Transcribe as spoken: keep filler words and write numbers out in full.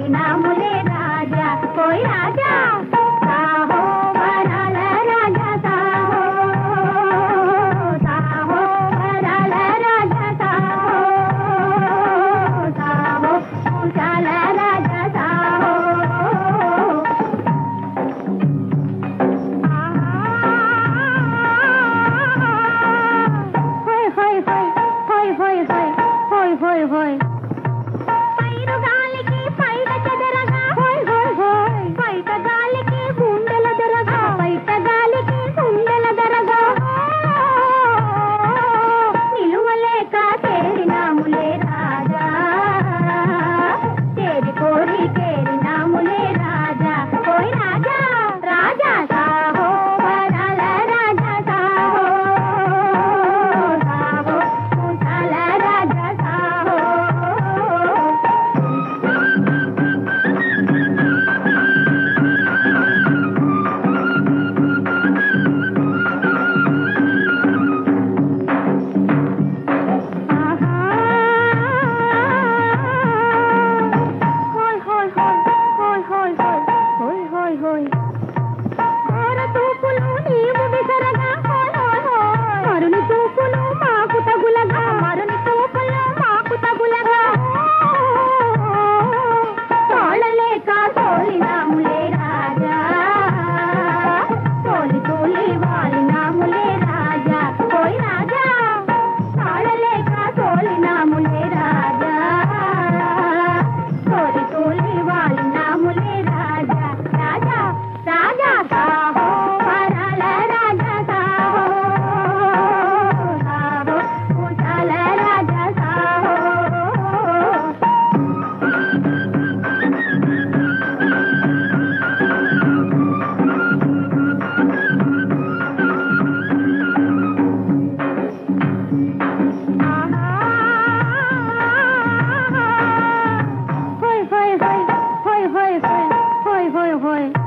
చేరినాములే రాజా పోయి రాజా సాహో వరాల రాజా సాహో సాహో వరాల రాజా సాహో సాహో కుశాల రాజా సాహో హోయ్ హోయ్ హోయ్ హోయ్ హోయ్ హోయ్ హోయ్ హోయ్ పైరు గాలికి పైట చెదరగా హోయ్ హోయ్ హోయ్ పైట గాలికి గుండెల దొరగా పైట గాలికి గుండెల దొరగా నిలువలేక చేరినాములే రాజా చేరి కోరి చేరినాములే రాజా పోయి రాజా రాజా సాహో వరాల రాజా సాహో సాహో కుశాల రాజా సాహో హోయ్ హోయ్ హోయ్ హోయ్ హోయ్ హోయ్ హోయ్ కోర తూపులు నీవు విసరగా హోయ్ హోయ్ హోయ్ మరుని తూపులు మాకు తగులగా మరుని తూపులు మాకు తగులగా తోళలేక తోలినాములే రాజా తోలి తోలి వాలినాములే రాజా పోయి రాజా తాళలేక తోలినాములే రాజా తోలి తోలి వాలినాములే రాజా రాజా రాజా సాహో వరాల రాజా సాహో సాహో కుశాల రాజా సాహో హోయ్ హోయ్ హోయ్ హోయ్ హోయ్ హోయ్ హోయ్ హోయ్